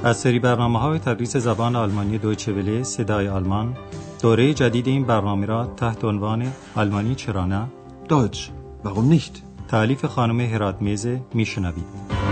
از سری برنامه‌های تدریس زبان آلمانی دویچه وله صدای آلمان، دوره جدید این برنامه را تحت عنوان آلمانی چرا نه؟ Deutsch, warum nicht? تألیف خانم هراتمیز میشنوید.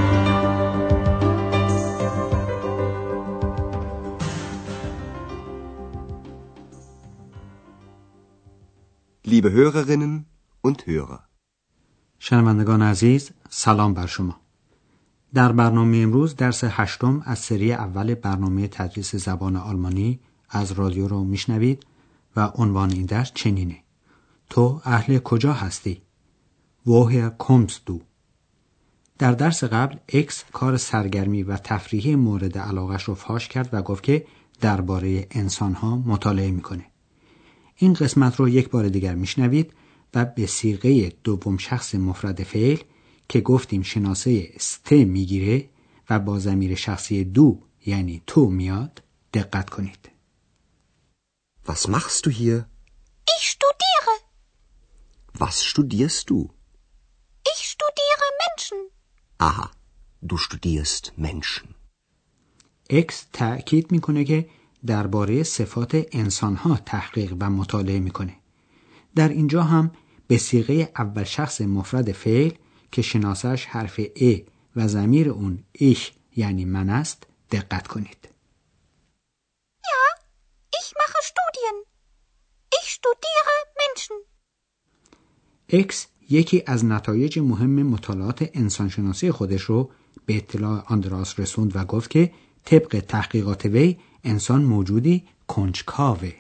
Liebe Hörerinnen und Hörer. شنوندگان عزیز، سلام بر شما. در برنامه امروز درس 8 از سری اول برنامه تدریس زبان آلمانی از رادیو رو میشنوید و عنوان این درس چنینه: تو اهل کجا هستی؟ Woher kommst du؟ در درس قبل اکس کار سرگرمی و تفریحی مورد علاقش رو فاش کرد و گفت که درباره انسان‌ها مطالعه میکنه. این قسمت رو یک بار دیگر میشنوید و به صیغه دوم شخص مفرد فعل که گفتیم شناسه است میگیره و با ضمیر شخصی دو یعنی تو میاد دقت کنید. Was machst du hier? Ich studiere. Was studierst du? Ich studiere Menschen. Aha, du studierst Menschen. اکس تأکید میکنه که درباره صفات انسانها تحقیق و مطالعه میکنه. در اینجا هم به صیغه اول شخص مفرد فعل که شناسش حرف ا و ضمیر اون ایش یعنی من است دقت کنید. Ja, ich mache Studien. Ich studiere Menschen. اکس یکی از نتایج مهم مطالعات انسانشناسی خودش رو به اطلاع آندراس رسوند و گفت که طبق تحقیقات وی انسان موجودی کنجکاوه.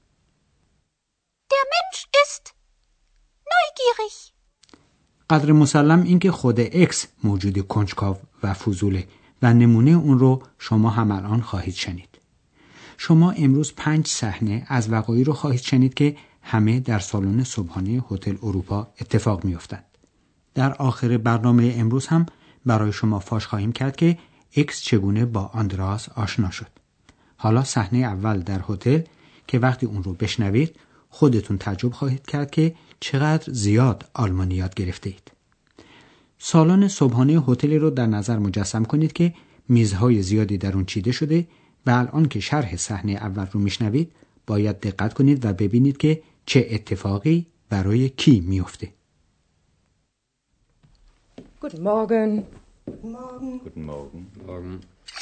Der Mensch ist neugierig. قدر مسلم این که خود اکس موجودی کنجکاو و فضوله و نمونه اون رو شما هم الان خواهید شنید. شما امروز 5 صحنه از وقایعی رو خواهید شنید که همه در سالن صبحانه هتل اروپا اتفاق می‌افتند. در آخر برنامه امروز هم برای شما فاش خواهیم کرد که اکس چگونه با آندراس آشنا شد. حالا صحنه اول در هتل که وقتی اون رو بشنوید خودتون تعجب خواهید کرد که چقدر زیاد آلمانی یاد گرفته اید. سالن صبحانه هتلی رو در نظر مجسم کنید که میزهای زیادی در اون چیده شده و الان که شرح صحنه اول رو میشنوید باید دقت کنید و ببینید که چه اتفاقی برای کی میفته. Guten Morgen. Guten Morgen. Guten Morgen. Morgen.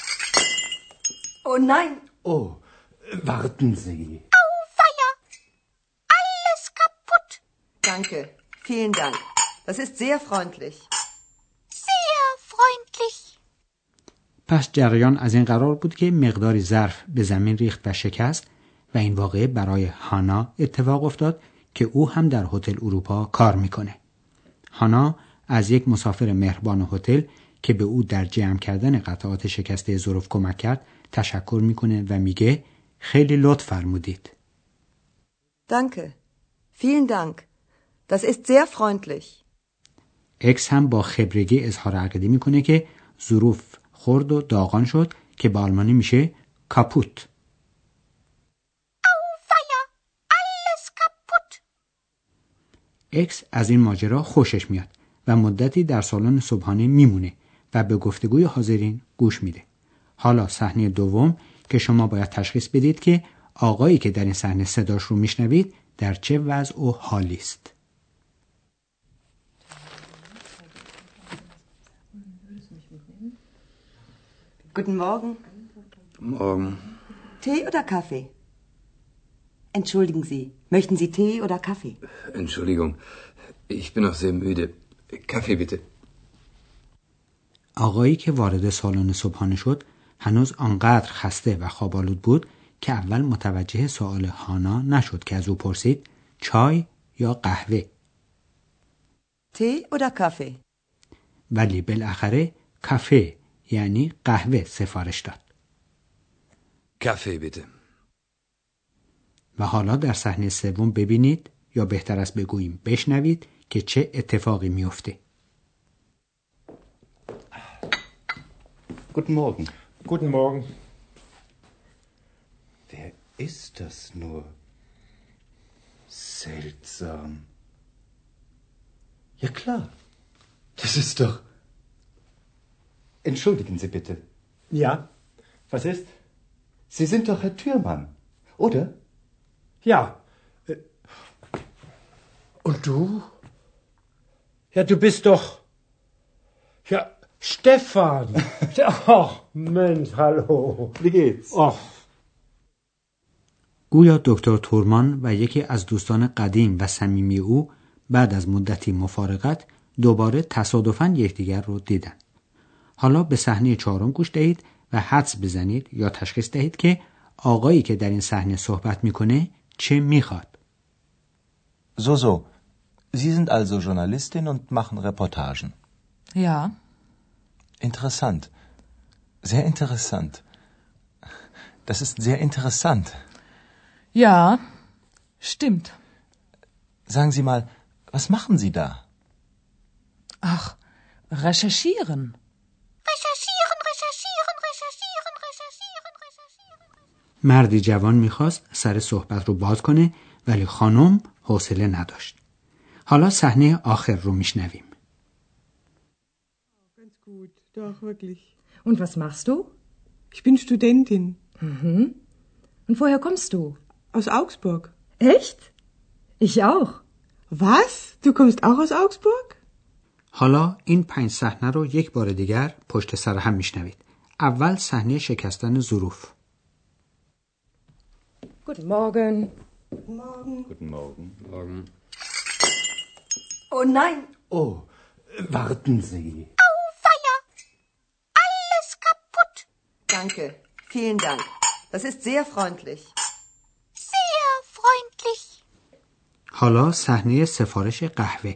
Oh nein. Oh, warten Sie. Auweia! Alles kaputt. Danke. Vielen Dank. Das ist sehr freundlich. Sehr freundlich. پس جریان از این قرار بود که مقداری ظرف به زمین ریخت و شکست و این واقعه برای هانا اتفاق افتاد که او هم در هتل اروپا کار میکنه. هانا از یک مسافر مهربان هتل که به او در جمع کردن قطعات شکسته ظروف کمک کرد تشکر میکنه و میگه خیلی لطف فرمودید. Danke. Vielen Dank. Das ist sehr freundlich. اکس هم با خبرگی اظهار عقیده میکنه که ظروف خرد و داغان شد که به آلمانی میشه کاپوت. Auweia! Alles kaputt. اکس از این ماجرا خوشش میاد و مدتی در سالن صبحانه میمونه و به گفتگوی حاضرین گوش میده. حالا صحنه دوم که شما باید تشخیص بدید که آقایی که در این صحنه صداش رو میشنوید در چه وضع و حالی است. Guten Morgen. Morgen. Tee oder Kaffee? Entschuldigen Sie, möchten Sie Tee oder Kaffee? Entschuldigung, ich bin noch sehr müde. Kaffee bitte. آقایی که وارد سالن صبحانه شد هنوز آنقدر خسته و خواب‌آلود بود که اول متوجه سوال هانا نشد که از او پرسید چای یا قهوه. Tee oder Kaffee? ولی بالاخره کافه یعنی قهوه سفارش داد. Kaffee bitte. و حالا در صحنه سوم ببینید یا بهتر است بگوییم بشنوید که چه اتفاقی میفته. Guten Morgen. Guten Morgen. Wer ist das nur? Seltsam. Ja klar. Das ist doch... Entschuldigen Sie bitte. Ja, Was ist? Sie sind doch Herr Thürmann, oder? Ja. Und du? Ja, du bist doch... Ja, Stefan. Ach, Mensch, hallo. Wie geht's? Ach. گویا دکتر تورمان و یکی از دوستان قدیم و صمیمی او بعد از مدتی مفارقت دوباره تصادفاً یکدیگر رو دیدن. حالا به صحنه 4 گوش دهید و حدس بزنید یا تشخیص دهید که آقایی که در این صحنه صحبت میکنه چه میخواد. So. Sie sind also Journalistin und machen Reportagen. Ja. Interessant. Sehr interessant. Das ist sehr interessant. Ja, stimmt. Sagen Sie mal, was machen Sie da? Ach, recherchieren. مردی جوان میخواست سر صحبت رو باز کنه ولی خانم حوصله نداشت. حالا صحنه آخر رو میشنویم. Ganz gut, doch wirklich. Und was machst du? Ich bin Studentin. Mhm. Und woher kommst du? Aus Augsburg. Echt? Ich auch. Was? Du kommst auch aus Augsburg? حالا این 5 صحنه رو یک بار دیگر پشت سر هم میشنوید. اول صحنه شکستن ظروف. Guten Morgen. Guten Morgen. Guten Morgen. Morgen. Oh nein! Oh, warten Sie. Auweia! Alles kaputt! Danke, vielen Dank. Das ist sehr freundlich. Sehr freundlich. حالا صحنه سفارش قهوه.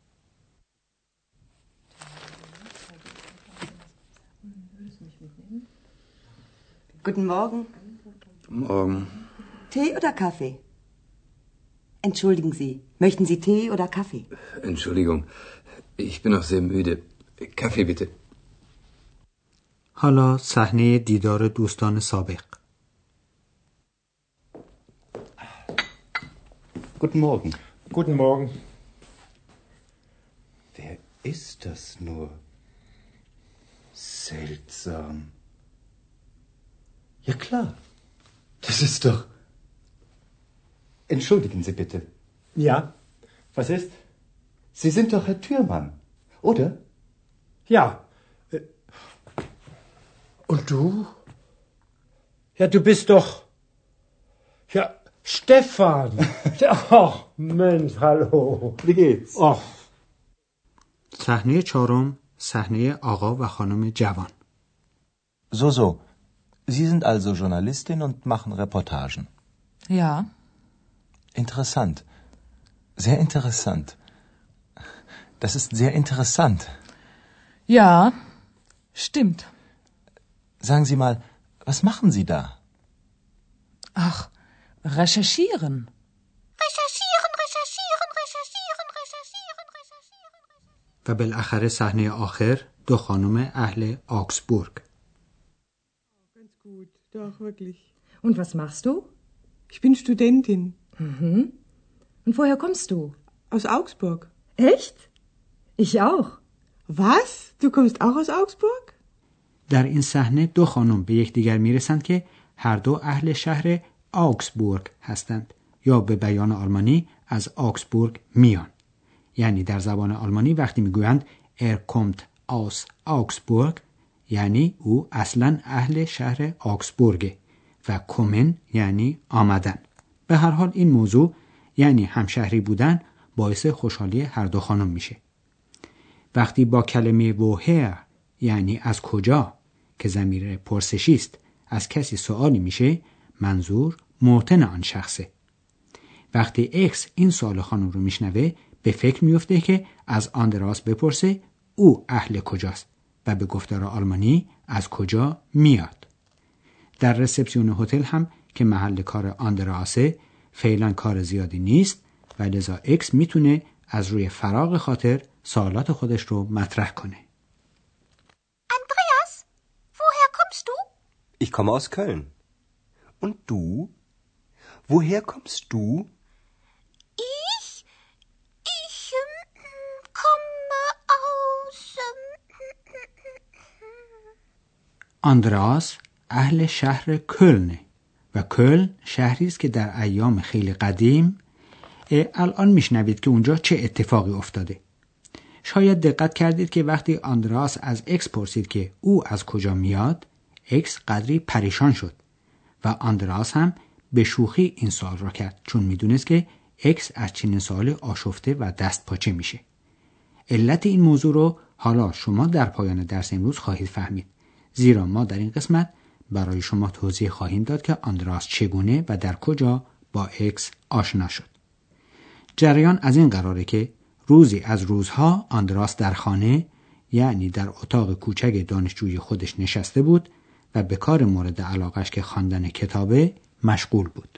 Guten Morgen. Morgen. Tee oder Kaffee? Entschuldigen Sie, möchten Sie Tee oder Kaffee? Entschuldigung, ich bin noch sehr müde. Kaffee bitte. حالا صحنه دیدار دوستان سابق. Guten Morgen. Guten Morgen. Wer ist das nur? Seltsam. Ja klar, das ist doch... Entschuldigen Sie bitte. Ja, was ist? Sie sind doch Herr Thürmann, oder? Ja. Und du? Ja, du bist doch... Ja, Stefan. Ach, Mensch, hallo. Wie geht's? Ach. صحنه 4 صحنه آقا و خانم جوان. So. Sie sind also Journalistin und machen Reportagen. Ja. Interessant. Sehr interessant. Das ist sehr interessant. Ja, stimmt. Sagen Sie mal, was machen Sie da? Ach, recherchieren. و بالاخره صحنه آخر 2 خانم اهل آکسبورگ. Ganz gut, doch wirklich. Und was machst du? Ich bin Studentin. Mhm. Und woher kommst du? Aus Augsburg. Echt? Ich auch. Was? Du kommst auch aus Augsburg? در این صحنه 2 خانم به یکدیگر میرسند که هر دو اهل شهر آکسبورگ هستند یا به بیان آلمانی از آکسبورگ میان. یعنی در زبان آلمانی وقتی میگویند kommt aus Augsburg یعنی او اصلا اهل شهر آکسبورگه و kommen یعنی آمدن. به هر حال این موضوع یعنی همشهری بودن باعث خوشحالی هر دو خانم میشه. وقتی با کلمه woher یعنی از کجا که ضمیر پرسشی است از کسی سوالی میشه منظور موطن آن شخصه. وقتی اکس این سوال خانم رو میشنوه به فکر میفته که از آندراس بپرسه او اهل کجاست و به گفتار آلمانی از کجا میاد. در رسپسیون هتل هم که محل کار آندراسه فعلا کار زیادی نیست و لذا اکس میتونه از روی فراغ خاطر سوالات خودش رو مطرح کنه. Andreas, woher kommst du? Ich komme aus Köln. Und du? Woher kommst du? Ich komme aus... آندراس اهل شهر کلنه و کلن شهری است که در ایام خیلی قدیم الان میشنوید که اونجا چه اتفاقی افتاده. شاید دقت کردید که وقتی آندراس از اکس پرسید که او از کجا میاد، اکس قدری پریشان شد و آندراس هم به شوخی این سوال را کرد، چون میدونست که اکس از چنین سوالی آشفته و دست پاچه میشه. علت این موضوع رو حالا شما در پایان درس امروز خواهید فهمید، زیرا ما در این قسمت برای شما توضیح خواهیم داد که آندراس چگونه و در کجا با اکس آشنا شد. جریان از این قراره که روزی از روزها آندراس در خانه، یعنی در اتاق کوچک دانشجویی خودش نشسته بود و به کار مورد علاقش که خواندن کتابه مشغول بود.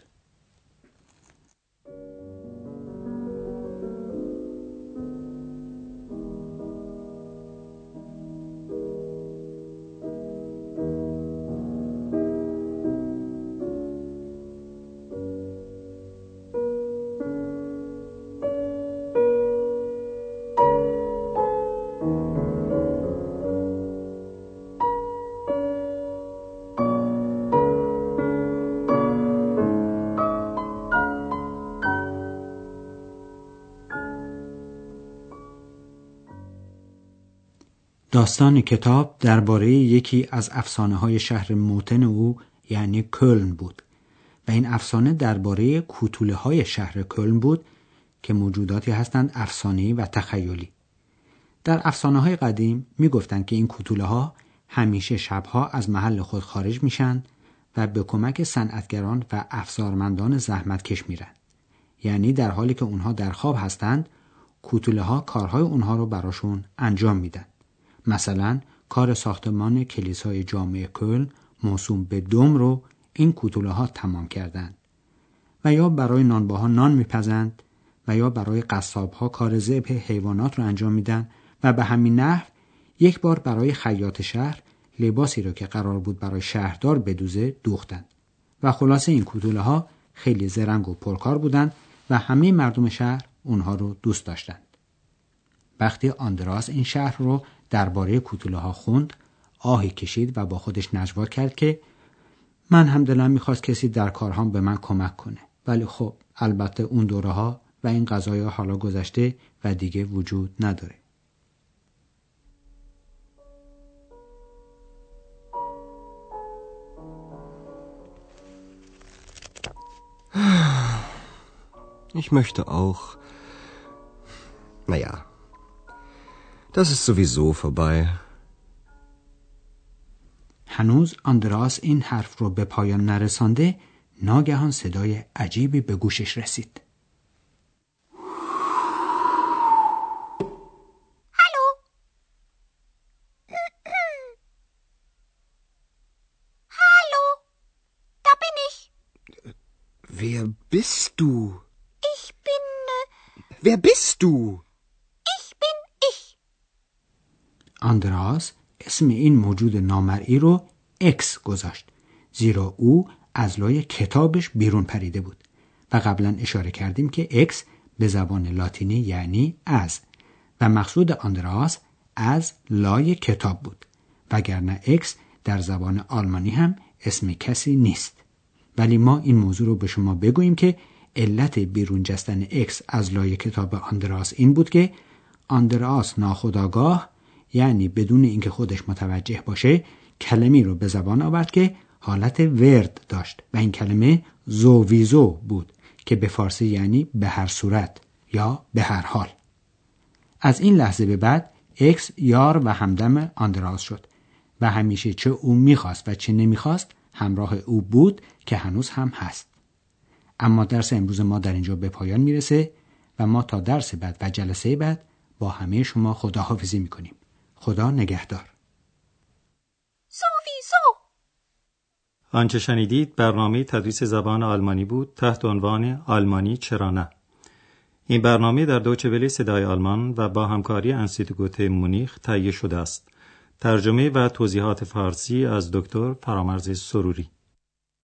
داستان کتاب درباره یکی از افسانه‌های شهر موتن او یعنی کلن بود و این افسانه درباره کوتوله‌های شهر کلن بود که موجوداتی هستند افسانه‌ای و تخیلی. در افسانه‌های قدیم می‌گفتند که این کوتوله‌ها همیشه شب‌ها از محل خود خارج میشن و به کمک صنعتگران و افزارمندان زحمتکش میرن. یعنی در حالی که اونها در خواب هستند، کوتوله‌ها کارهای اونها رو براشون انجام میدن. مثلا کار ساختمان کلیسای جامع کلن موسوم به دم رو این کوتوله‌ها تمام کردند. و یا برای نانباها نان میپزند و یا برای قصاب‌ها کار ذبح حیوانات رو انجام میدن و به همین نحو یک بار برای خیاط شهر لباسی رو که قرار بود برای شهردار بدوزه دوختند. و خلاصه این کوتوله‌ها خیلی زرنگ و پرکار بودند و همه مردم شهر اونها رو دوست داشتند. وقتی آندراس این شهر رو درباره کوتوله‌ها خوند، آهی کشید و با خودش نجوا کرد که من هم دلم میخواست کسی در کارهام به من کمک کنه، ولی خب البته اون دوره‌ها و این قضایا حالا گذشته و دیگه وجود نداره. Ich möchte auch. Naja, das ist sowieso vorbei. هنوز آندراس این حرف رو به پایان نرسانده، ناگهان صدای عجیبی به گوشش رسید. Hallo? Hallo? Da bin ich. Wer bist du? Ich bin... Wer bist du? Ich bin ich. آندراس اسم این موجود نامرئی رو اکس گذاشت، زیرا او از لای کتابش بیرون پریده بود و قبلا اشاره کردیم که اکس به زبان لاتینی یعنی از و مقصود آندراس از لای کتاب بود، وگرنه اکس در زبان آلمانی هم اسم کسی نیست. ولی ما این موضوع رو به شما بگوییم که علت بیرون جستن اکس از لای کتاب آندراس این بود که آندراس ناخودآگاه، یعنی بدون اینکه خودش متوجه باشه، کلمه‌ای رو به زبان آورد که حالت ورد داشت و این کلمه زوویزو بود که به فارسی یعنی به هر صورت یا به هر حال. از این لحظه به بعد اکس یار و همدم آندراس شد و همیشه چه او میخواست و چه نمیخواست همراه او بود که هنوز هم هست. اما درس امروز ما در اینجا به پایان میرسه و ما تا درس بعد و جلسه بعد با همه شما خداحافظی میکنیم. خدا نگهدار. Sowieso. آنچه شنیدید برنامه تدریس زبان آلمانی بود تحت عنوان آلمانی چرا نه. این برنامه در دویچه وله صدای آلمان و با همکاری انستیتوت مونیخ تهیه شده است. ترجمه و توضیحات فارسی از دکتر فرامرز سروری.